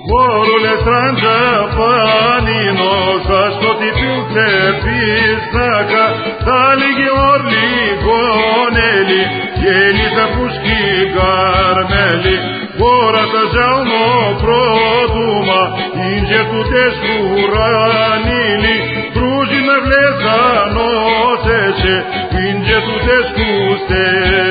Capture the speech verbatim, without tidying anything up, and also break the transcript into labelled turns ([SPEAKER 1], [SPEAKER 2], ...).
[SPEAKER 1] Vorule stranđapanino, zašto ti pilce pisnaka, da li gi orli goneli, jeli za puški garmeli, vorata žalno produma, inđe tu tešku ranili, družina vleza noseće, inđe tu tešku ste